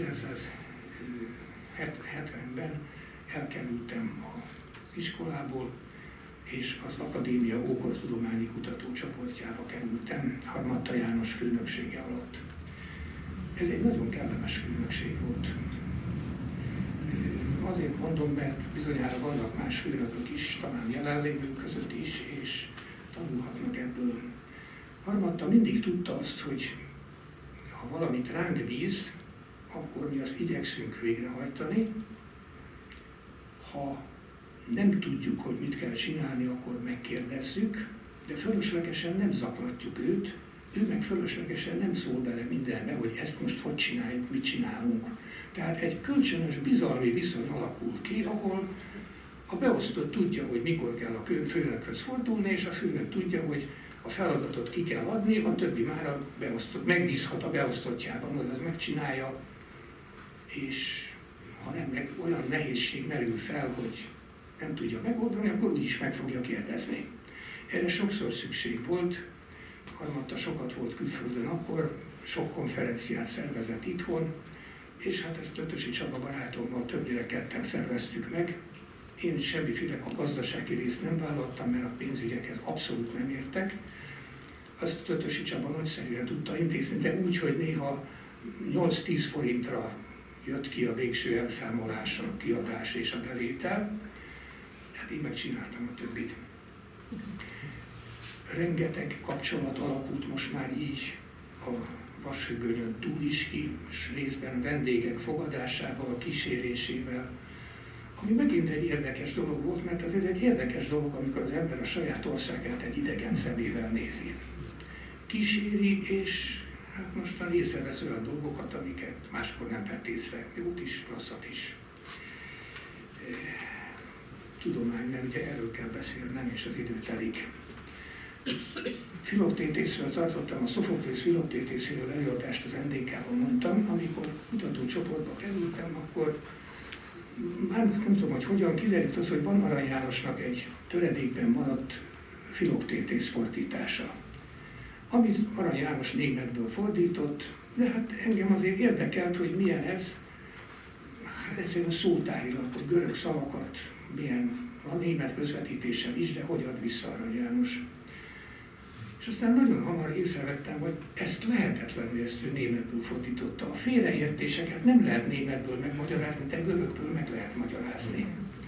1970-ben elkerültem az iskolából, és az Akadémia Ókortudományi Kutatócsoportjába kerültem Harmatta János főnöksége alatt. Ez egy nagyon kellemes főnökség volt. Azért mondom, mert bizonyára vannak más főnökök is, talán jelenlévők között is, és tanulhatnak ebből. Harmatta mindig tudta azt, hogy ha valamit ránk bíz, akkor mi azt igyekszünk végrehajtani. Ha nem tudjuk, hogy mit kell csinálni, akkor megkérdezzük, de fölöslegesen nem zaklatjuk őt, ő meg fölöslegesen nem szól bele mindenbe, hogy ezt most hogy csináljuk, mit csinálunk. Tehát egy kölcsönös bizalmi viszony alakul ki, ahol a beosztott tudja, hogy mikor kell a főnökhöz fordulni, és a főnök tudja, hogy a feladatot ki kell adni, a többi már a megbízhat a beosztottjában, hogy az megcsinálja, és ha nem olyan nehézség merül fel, hogy nem tudja megoldani, akkor úgyis meg fogja kérdezni. Erre sokszor szükség volt, Harmatta sokat volt külföldön akkor, sok konferenciát szervezett itthon, és hát ezt Tötösi Csaba barátommal többnyire ketten szerveztük meg. Én semmiféle a gazdasági részt nem vállaltam, mert a pénzügyekhez abszolút nem értek. Azt Tötösi Csaba nagyszerűen tudta intézni, de úgy, hogy néha 8-10 forintra jött ki a végső elszámolás, a kiadás és a bevétel. Hát én megcsináltam a többit. Rengeteg kapcsolat alakult most már így a Vasfüggönyön túl is ki, és részben vendégek fogadásával, kísérésével, ami megint egy érdekes dolog volt, mert ez egy érdekes dolog, amikor az ember a saját országát egy idegen szemével nézi. Kíséri, és hát mostan észrevesz olyan dolgokat, amiket máskor nem vett észre, jót is, rosszat is. Tudomány, mert ugye erről kell beszélnem, és az idő telik. Filoktétészről tartottam, a Szofoklész filoktétészről előadást az NDK-ban mondtam, amikor kutatócsoportba kerültem, akkor már nem tudom, hogy hogyan kiderült az, hogy van Arany Jánosnak egy töredékben maradt filoktétész fordítása, amit Arany János németből fordított, de hát engem azért érdekelt, hogy milyen ez, hát egyszerűen szótárilag, hogy görög szavakat, milyen a német közvetítéssel is, de hogy ad vissza Arany János. És aztán nagyon hamar észrevettem, hogy ezt lehetetlen, hogy ezt ő németből fordította. A félreértéseket nem lehet németből megmagyarázni, de görögből meg lehet magyarázni.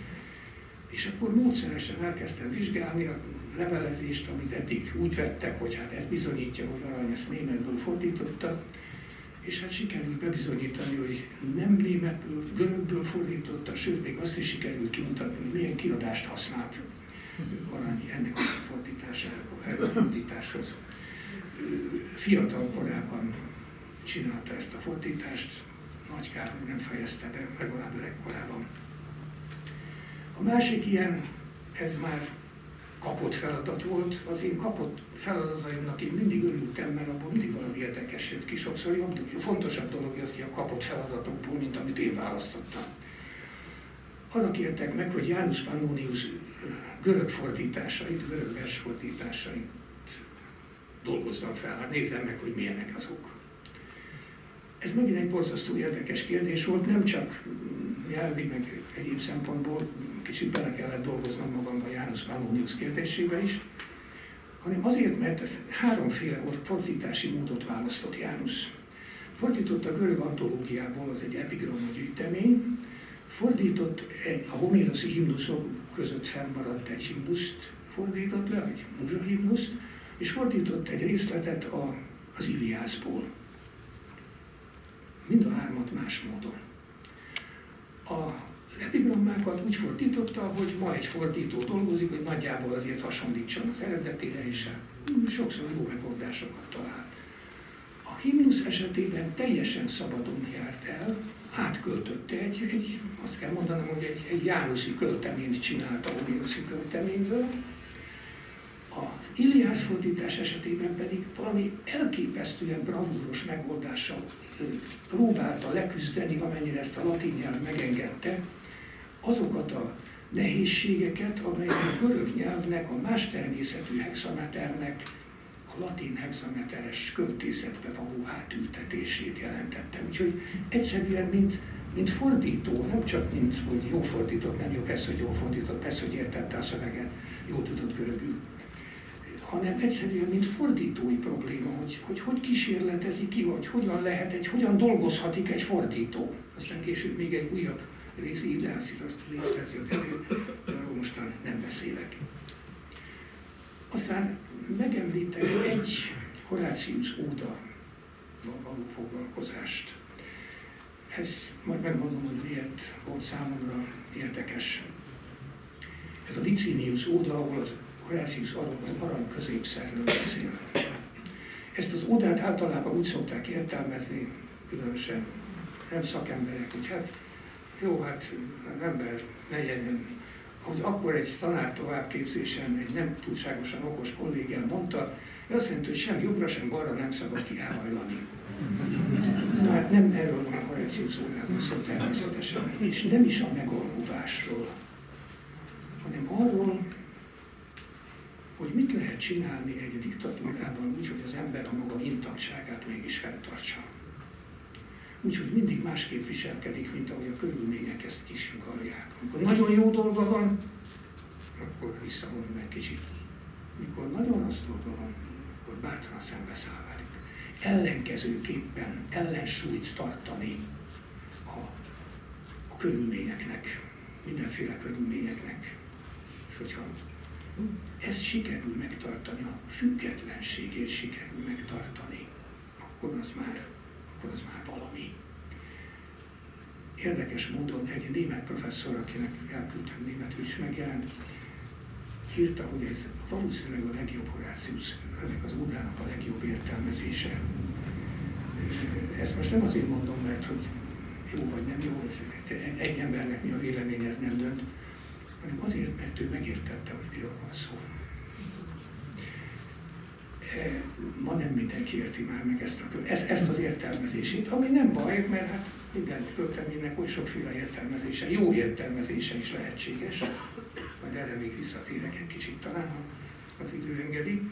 És akkor módszeresen elkezdtem vizsgálni a levelezést, amit eddig úgy vettek, hogy hát ez bizonyítja, hogy Arany ezt németből fordította, és hát sikerült bebizonyítani, hogy nem németből, görögből fordította, sőt, még azt is sikerült kimutatni, hogy milyen kiadást használt Arany ennek a fordításhoz. Fiatal korában csinálta ezt a fordítást, nagy kár, hogy nem fejezte be, legalább öregkorában. A másik ilyen, ez már kapott feladat volt, az én kapott feladataimnak én mindig örültem, mert abból mindig valami érdekes jött ki, sokszor jobb, fontosabb dolog jött ki a kapott feladatokból, mint amit én választottam. Arra kértek meg, hogy Janus Pannonius görög fordításait, görög versfordításait dolgozzam fel, hát nézzem meg, hogy milyenek azok. Ez megint egy borzasztó érdekes kérdés volt, nem csak nyelvi, meg egyéb szempontból, kicsit bele kellett dolgoznom magamba Janus Pannonius kérdésébe is, hanem azért, mert háromféle fordítási módot választott Janus. Fordított a görög antológiából, az egy epigramma gyűjtemény, fordított a homéroszi himnuszok között fennmaradt egy himnuszt, fordított le, egy muzsahimnuszt, és fordított egy részletet az Iliászból. Mind a hármat más módon. Az epigrammákat úgy fordította, hogy ma egy fordító dolgozik, hogy nagyjából azért hasonlítson az eredetére, és sokszor jó megoldásokat talál. himnusz esetében teljesen szabadon járt el, átköltötte azt kell mondanom, hogy egy Jánuszi költeményt csinálta Homérosi költeményből. Az Iliász fordítás esetében pedig valami elképesztően bravúros megoldással próbálta leküzdeni, amennyire ezt a latin nyelv megengedte, azokat a nehézségeket, amelyek a görög nyelvnek, a más természetű hexameternek a latin hexameteres költészetbe való átültetését jelentette. Úgyhogy egyszerűen, mint fordító, nem csak mint, hogy jó fordított, nem jó, persze, hogy jó fordított, persze, hogy értette a szöveget, jó tudott görögül, hanem egyszerűen, mint fordítói probléma, hogy kísérletezik ki, hogy hogyan dolgozhatik egy fordító. Aztán később még egy újabb Iliászra jött elő, de arról mostan nem beszélek. Aztán megemlítek egy Horácius óda való foglalkozást. Ez majd megmondom, hogy miért volt számomra érdekes. Ez a Licinius óda, ahol az Horácius az arany középszerről beszél. Ezt az ódát általában úgy szokták értelmezni, különösen nem szakemberek, hogy az ember ne legyen, hogy akkor egy tanár továbbképzésen egy nem túlságosan okos kollégám mondta, azt jelenti, hogy sem jobbra, sem balra nem szabad kiáhajlani. Na hát nem erről van a Horácius ódában szó természetesen, és nem is a megalkuvásról, hanem arról, hogy mit lehet csinálni egy diktatúrában úgy, hogy az ember a maga intaktságát mégis fenntartsa. Úgyhogy mindig másképp viselkedik, mint ahogy a körülmények ezt kisugalják. Amikor nagyon jó dolga van, akkor visszavonul egy kicsit. Mikor nagyon rossz dolga van, akkor bátran szembeszáll velük. Ellenkezőképpen ellensúlyt tartani a körülményeknek, mindenféle körülményeknek. És hogyha ezt sikerül megtartani, a függetlenségét sikerül megtartani, akkor az már valami. Érdekes módon egy német professzor, akinek elküldtem németül is megjelent, írta, hogy ez valószínűleg a legjobb Horácius, ennek az ódának a legjobb értelmezése. Ezt most nem azért mondom, mert hogy jó vagy nem jó, egy embernek mi a vélemény, ez nem dönt, hanem azért, mert ő megértette, hogy miről van szó. Ma nem mindenki érti már meg ezt az értelmezését, ami nem baj, mert hát minden költeménynek oly sokféle értelmezése, jó értelmezése is lehetséges, majd erre még visszatérek egy kicsit talán, ha az idő engedi.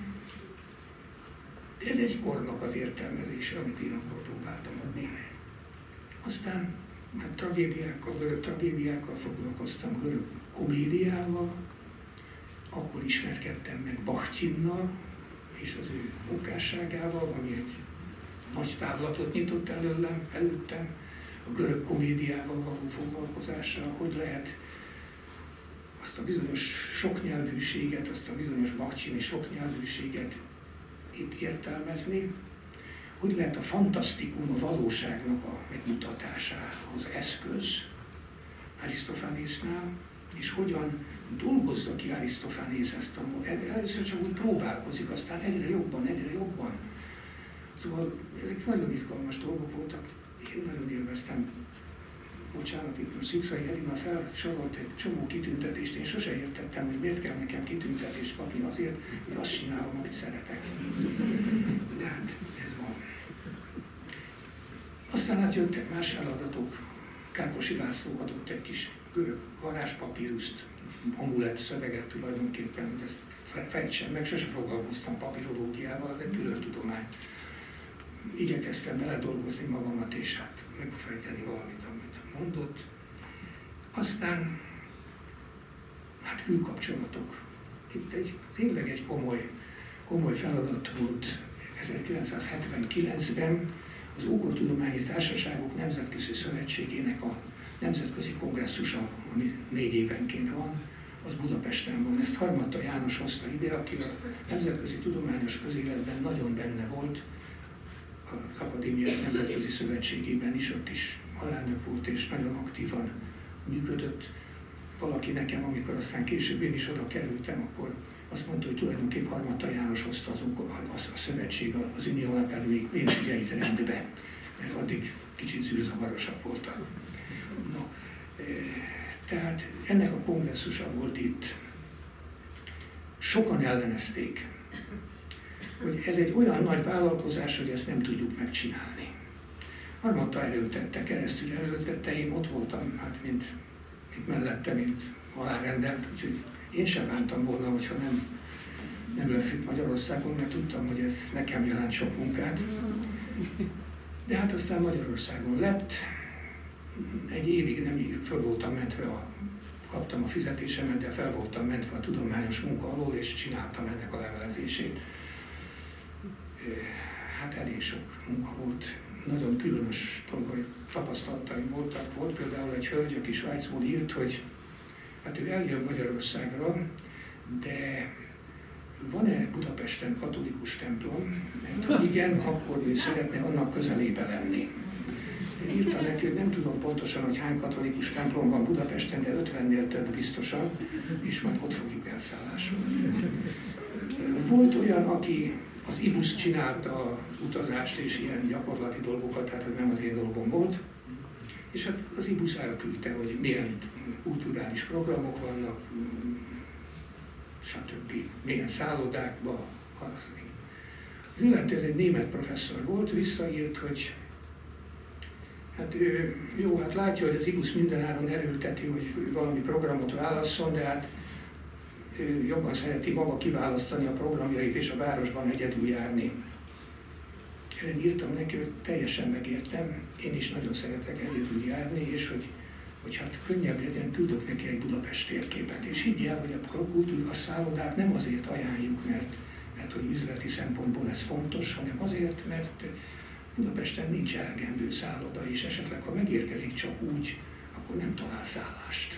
Ez egy kornak az értelmezése, amit én akkor próbáltam adni. Aztán már görög tragédiákkal foglalkoztam, görög komédiával, akkor ismerkedtem meg Bakhtinnal és az ő munkásságával, ami egy nagy távlatot nyitott előttem, a görög komédiával való foglalkozással, hogy lehet azt a bizonyos soknyelvűséget, azt a bizonyos bakhtini soknyelvűséget itt értelmezni, hogy lehet a fantasztikum a valóságnak a megmutatásához eszköz Arisztofánésznál, és hogyan dolgozza ki Arisztofánész ezt először csak úgy próbálkozik, aztán egyre jobban. Szóval ezek nagyon izgalmas dolgok voltak, én nagyon élveztem. Bocsánat, itt most Szikszai Edina felsorolt egy csomó kitüntetést, én sose értettem, hogy miért kell nekem kitüntetést kapni azért, hogy azt csinálom, amit szeretek. De hát ez van. Aztán átjöttek más feladatok. Káposi László adott egy kis görög varázspapíruszt, amulett szöveget tulajdonképpen, hogy ezt fejtsem meg, sose foglalkoztam papírológiával, az egy külön tudomány. Igyekeztem beledolgozni magamat, és hát megfejteni valamit, amit mondott. Aztán, hát külkapcsolatok. Itt tényleg egy komoly feladat volt 1979-ben az Ugortudományi Társaságok Nemzetközi Szövetségének a nemzetközi kongresszusa, ami 4 évenként van, az Budapesten van. Ezt Harmatta János hozta ide, aki a nemzetközi tudományos közéletben nagyon benne volt, az Akadémia Nemzetközi Szövetségében is, ott is alelnök volt és nagyon aktívan működött. Valaki nekem, amikor aztán később én is oda kerültem, akkor azt mondta, hogy tulajdonképpen Harmatta János hozta a szövetség az Unión Académique pénzügyeit rendbe, mert addig kicsit zűrzavarosak voltak. No, tehát ennek a kongresszusa volt itt. Sokan ellenezték, hogy ez egy olyan nagy vállalkozás, hogy ezt nem tudjuk megcsinálni. Harmadta erőltette, keresztül erőltette, én ott voltam, hát mint mellette, mint alárendelt, úgyhogy én sem bántam volna, hogyha nem lesz itt Magyarországon, mert tudtam, hogy ez nekem jelent sok munkát. De hát aztán Magyarországon lett, egy évig nem föl voltam mentve, kaptam a fizetésemet, de fel voltam mentve a tudományos munka alól, és csináltam ennek a levelezését. Hát elég sok munka volt, nagyon különös tapasztalataim voltak. Volt például egy hölgy, aki Svájcból írt, hogy hát ő eljön Magyarországra, de van-e Budapesten katolikus templom? Mert ha igen, akkor ő szeretne annak közelébe lenni. Én írtam neki, hogy nem tudom pontosan, hogy hány katolikus templom van Budapesten, de 50-nél több biztosan, és majd ott fogjuk elszállásolni. Volt olyan, aki az IBUS csinálta az utazást és ilyen gyakorlati dolgokat, tehát ez nem az én dolgom volt. És hát az IBUS elküldte, hogy milyen kulturális programok vannak, stb. Milyen szállodákban. Az illető, ez egy német professzor volt, visszaírt, hogy hát jó, hát látja, hogy az IBUS mindenáron erőlteti, hogy valami programot válasszon, de hát ő jobban szereti maga kiválasztani a programjait és a városban egyedül járni. Én írtam neki, hogy teljesen megértem, én is nagyon szeretek egyedül járni, és hogy hát könnyebb legyen, küldök neki egy Budapest térképet. És higgy el, hogy a szállodát nem azért ajánljuk, mert hogy üzleti szempontból ez fontos, hanem azért, mert Budapesten nincs elegendő szálloda, és esetleg, ha megérkezik csak úgy, akkor nem talál szállást.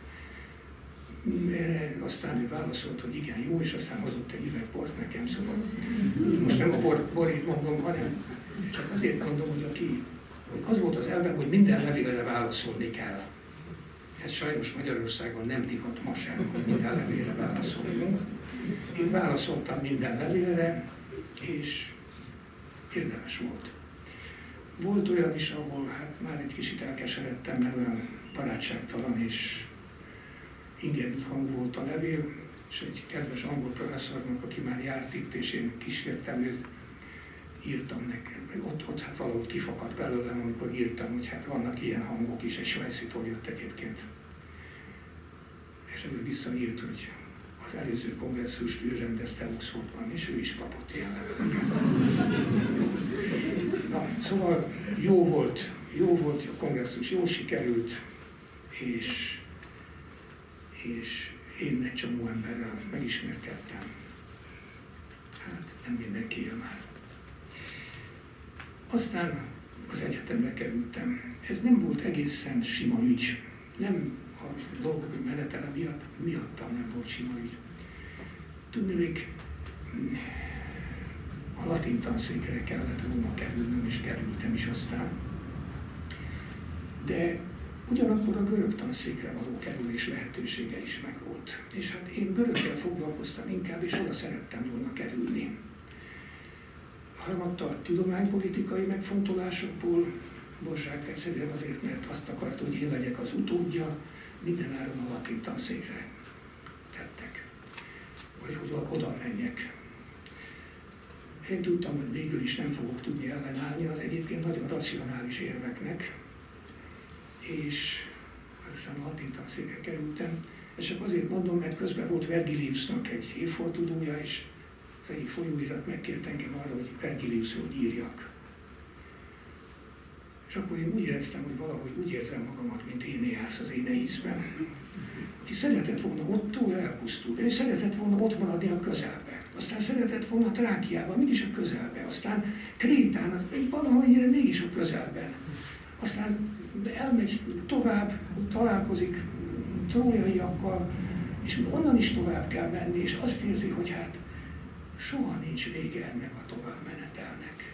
Erre aztán ő válaszolt, hogy igen, jó, és aztán hozott egy üveg bort nekem, szóval most nem a borit mondom, hanem csak azért mondom, hogy az volt az elvem, hogy minden levélre válaszolni kell. Ez sajnos Magyarországon nem divat ma sem, hogy minden levélre válaszolunk. Én válaszoltam minden levélre, és érdemes volt. Volt olyan is, ahol hát már egy kicsit elkeseredtem, mert olyan barátságtalan és ingerült hang volt a levél, és egy kedves angol professzornak, aki már járt itt, és én kísértem őt, írtam nekem, ott hát valahogy kifakadt belőlem, amikor írtam, hogy hát vannak ilyen hangok is, egy Svájcitól jött egyébként. És ő visszaírt, hogy az előző kongresszust ő rendezte Oxfordban, és ő is kapott ilyen leveleket. Na, szóval jó volt a kongresszus, jó sikerült, és én egy csomó emberrel megismerkedtem. Hát nem mindenki él már. Aztán az egyetemre kerültem. Ez nem volt egészen sima ügy. Nem a dolgok menetele miattam nem volt sima ügy. Tudniillik, a latin tanszékre kellett volna kerülnöm, és kerültem is aztán. De ugyanakkor a görög tanszékre való kerülés lehetősége is megvolt. És hát én göröggel foglalkoztam inkább, és oda szerettem volna kerülni. Harmadta a tudománypolitikai megfontolásokból, Borzsák egyszerűen azért, mert azt akarta, hogy én legyek az utódja, mindenáron a latin tanszékre tettek, vagy hogy oda menjek. Én tudtam, hogy végül is nem fogok tudni ellenállni az egyébként nagyon racionális érveknek, és aztán a latin tanszékre kerültem. Ezt csak azért mondom, mert közben volt Vergiliusnak egy évfordulója, és az egyik folyóirat megkért engem arra, hogy Vergiliusról írjak. És akkor én úgy éreztem, hogy valahogy úgy érzem magamat, mint Énéász az Éneíszben. Aki szeretett volna ott, ő elpusztul. Ő szeretett volna ott maradni a közelbe. Aztán szeretett volna Trákiában, mégis a közelbe. Aztán Krétán, valahol mégis a közelben. Aztán elmegy tovább, találkozik trójaiakkal, és onnan is tovább kell menni, és azt érzi, hogy hát soha nincs vége ennek a továbbmenetelnek.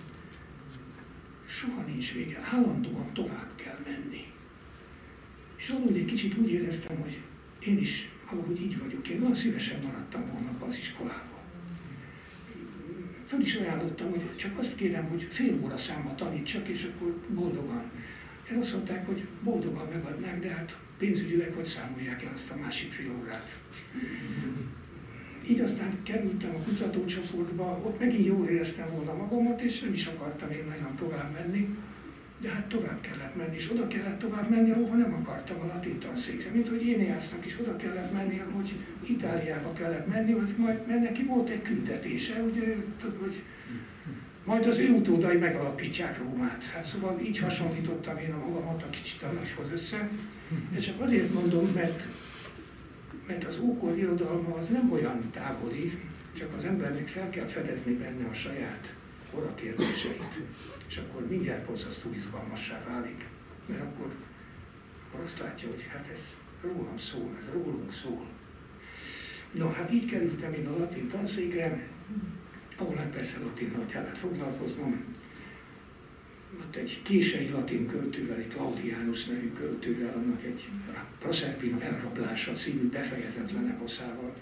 Soha nincs vége, állandóan tovább kell menni. És valahogy egy kicsit úgy éreztem, hogy én is valahogy így vagyok. Én olyan szívesen maradtam volna abba az iskolába. Föl is ajánlottam, hogy csak azt kérem, hogy fél óra számba tanítsak, és akkor boldogan. Én azt mondták, hogy boldogan megadnák, de hát pénzügyileg hogy számolják el azt a másik fél órát. Így aztán kerültem a kutatócsoportba, ott megint jól éreztem volna magamat, és nem is akartam én nagyon tovább menni, de hát tovább kellett menni, és oda kellett tovább menni, ahova nem akartam, a latin tanszékre. Mint hogy Éneásznak is oda kellett menni, hogy Itáliába kellett menni, hogy mert neki volt egy küldetése, hogy majd az ő utódai megalapítják Rómát. Hát szóval így hasonlítottam én a magamat a kicsit a nagyhoz össze. És csak azért mondom, mert az ókor irodalma az nem olyan távoli, csak az embernek fel kell fedezni benne a saját korakérdéseit. És akkor mindjárt borzasztó izgalmassá válik. Mert akkor azt látja, hogy hát ez rólam szól, ez rólunk szól. No, hát így kerültem én a latin tanszékre, ahol hát persze latinnal kellett foglalkoznom. Ott egy kései latin költővel, egy Claudianus nevű költővel, annak egy Proserpina elrablása című befejezetlen eposzával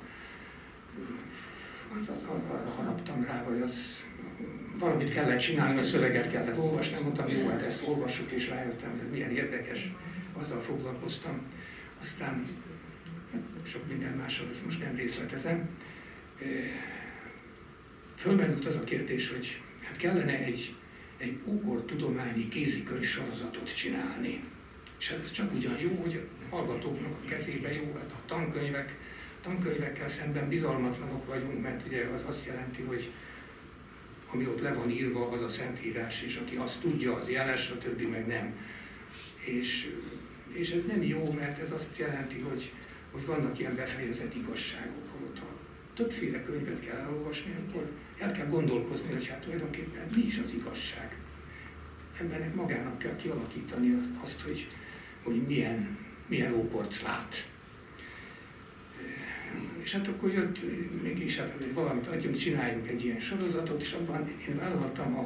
arra haraptam rá, vagy az valamit kellett csinálni, a szöveget kellett olvasni, mondtam, jó, hát ezt olvassuk, és rájöttem, hogy milyen érdekes, azzal foglalkoztam. Aztán sok minden mással, ezt most nem részletezem. Fölmerült az a kérdés, hogy hát kellene egy ókortudományi kézikönyv sorozatot csinálni. És hát ez csak ugyan jó, hogy a hallgatóknak a kezébe jó, hát a tankönyvekkel szemben bizalmatlanok vagyunk, mert ugye az azt jelenti, hogy ami ott le van írva, az a Szentírás, és aki azt tudja, az jeles, a többi meg nem. És ez nem jó, mert ez azt jelenti, hogy vannak ilyen befejezett igazságok, holott ha többféle könyvet kell elolvasni, akkor el kell gondolkozni, hogy hát tulajdonképpen mi is az igazság. Embernek magának kell kialakítani azt, hogy milyen ókort lát. És hát akkor jött mégis, hát valamit adjunk, csináljunk egy ilyen sorozatot, és abban én vállaltam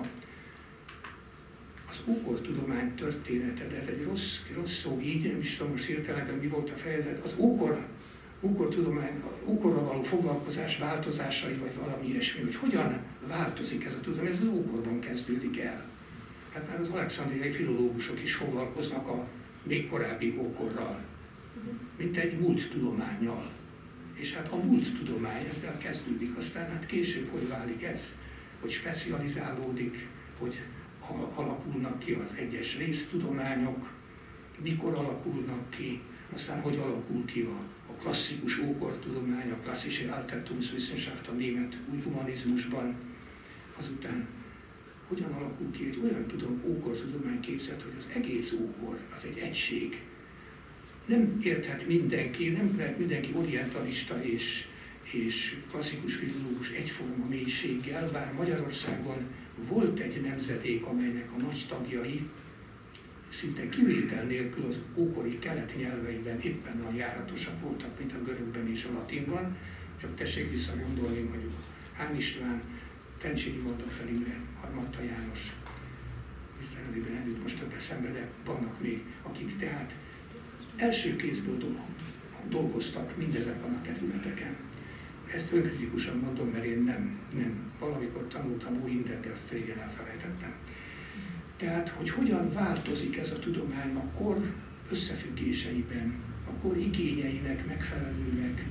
az ókortudomány története, de ez egy rossz szó így, nem is tudom most hirtelenben mi volt a fejezet, az ókortudomány, ókorral való foglalkozás változásai, vagy valami ilyesmi, hogy hogyan változik ez a tudomány, ez az ókorban kezdődik el. Hát már az alexandriai filológusok is foglalkoznak a még korábbi ókorral, mint egy múlt tudománnyal. És hát a múlt tudomány ezzel kezdődik, aztán hát később hogy válik ez, hogy specializálódik, hogy alakulnak ki az egyes résztudományok, mikor alakulnak ki, aztán hogy alakul ki a klasszikus ókortudomány, a klassische Altertumswissenschaft a német új humanizmusban, azután hogyan alakul ki egy olyan ókortudomány képzet, hogy az egész ókor az egy egység. Nem érthet mindenki, nem lehet mindenki orientalista és klasszikus filológus egyforma mélységgel, bár Magyarországon volt egy nemzedék, amelynek a nagy tagjai szinte kivétel nélkül az ókori kelet nyelveiben éppen olyan járatosak voltak, mint a görögben és a latinban. Csak tessék visszagondolni mondjuk Hán István, Trencsényi Valdok Imre, Harmatta János, Istenedében nem jut most több eszembe, de vannak még, akik tehát első kézből dolgoztak mindezek a területeken. Ezt önkritikusan mondom, mert én nem valamikor tanultam új mindent, de azt régen elfelejtettem. Tehát, hogy hogyan változik ez a tudomány a kor összefüggéseiben, a kor igényeinek megfelelőleg.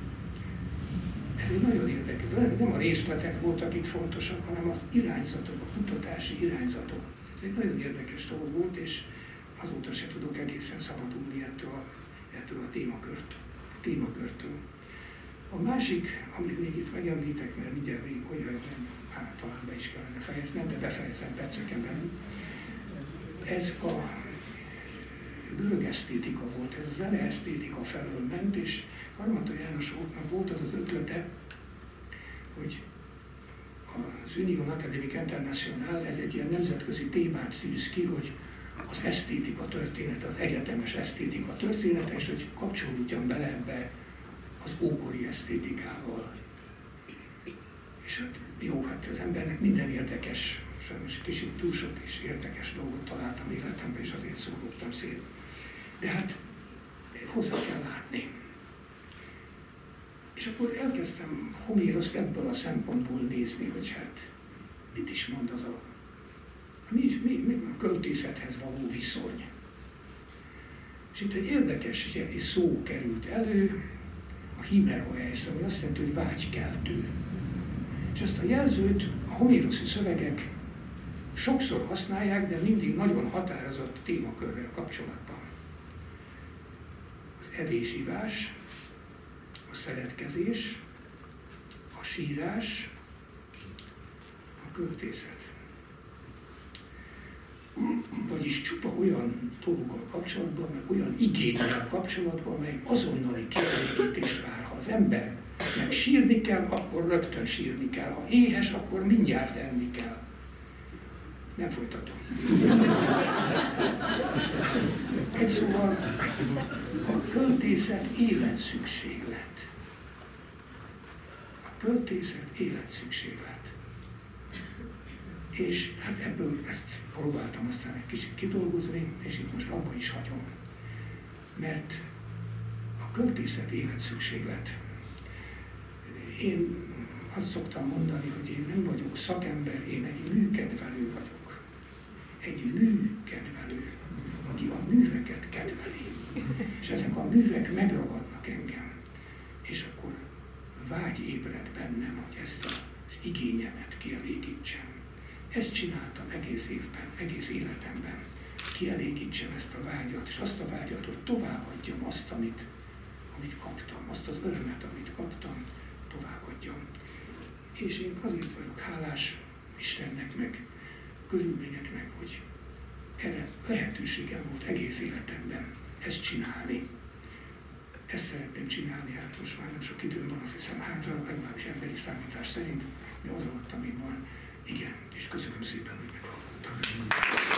Ez egy nagyon érdekes, de nem a részletek voltak itt fontosak, hanem az irányzatok, a kutatási irányzatok. Ez egy nagyon érdekes dolog volt, és azóta se tudok egészen szabadulni ettől a témakörtől. A másik, amit még itt megemlítek, mert mindjárt olyan, talán be is kellene fejeznem, de befejezem perceken belül. Ez a görög esztétika volt, ez a zene esztétika felől ment, és Harmatta Jánosnak volt az ötlete, hogy az Union Académique Internationale, ez egy ilyen nemzetközi témát tűz ki, hogy az esztétika története, az egyetemes esztétika története, és hogy kapcsolódjon bele ebbe az ókori esztétikával. És hát jó, hát az embernek minden érdekes, sajnos kicsit túl sok és érdekes dolgot találtam életemben, és azért szólottam szét. De hát hozzá kell látni. És akkor elkezdtem Homéroszt ebből a szempontból nézni, hogy hát mit is mond az mi a költészethez való viszony. És itt egy érdekes szó került elő, a himeroeis, ami azt jelenti, hogy vágykeltő. És ezt a jelzőt a homéroszi szövegek sokszor használják, de mindig nagyon határozott témakörrel kapcsolatban. Az evés-ivás, a szeretkezés, a sírás, a költészet. Vagyis csupa olyan dolgokkal kapcsolatban, meg olyan igényel kapcsolatban, amely azonnali kielégítést vár. Ha az ember meg sírni kell, akkor rögtön sírni kell. Ha éhes, akkor mindjárt enni kell. Nem folytatom. Egy szóval a költészet életszükséglet. A költészet életszükséglet. És hát ebből ezt próbáltam aztán egy kicsit kidolgozni, és itt most abba is hagyom. Mert a költészet életszükséglet. Én azt szoktam mondani, hogy én nem vagyok szakember, én egy műkedvelő vagyok. Egy műkedvelő, aki a műveket kedveli. És ezek a művek megragadnak engem. És akkor vágy ébred bennem, hogy ezt az igényemet kielégítsem. Ezt csináltam egész évben, egész életemben. Kielégítsem ezt a vágyat, és azt a vágyat, hogy továbbadjam azt, amit kaptam, azt az örömet, amit kaptam, továbbadjam. És én azért vagyok hálás Istennek, meg körülményeknek, hogy erre lehetőségem volt egész életemben ezt csinálni. Ezt szeretném csinálni, hát most már nem sok idő van, azt hiszem hátra, legalábbis emberi számítás szerint, de az alatt, amíg van. Igen, és köszönöm szépen, hogy meghallgattak.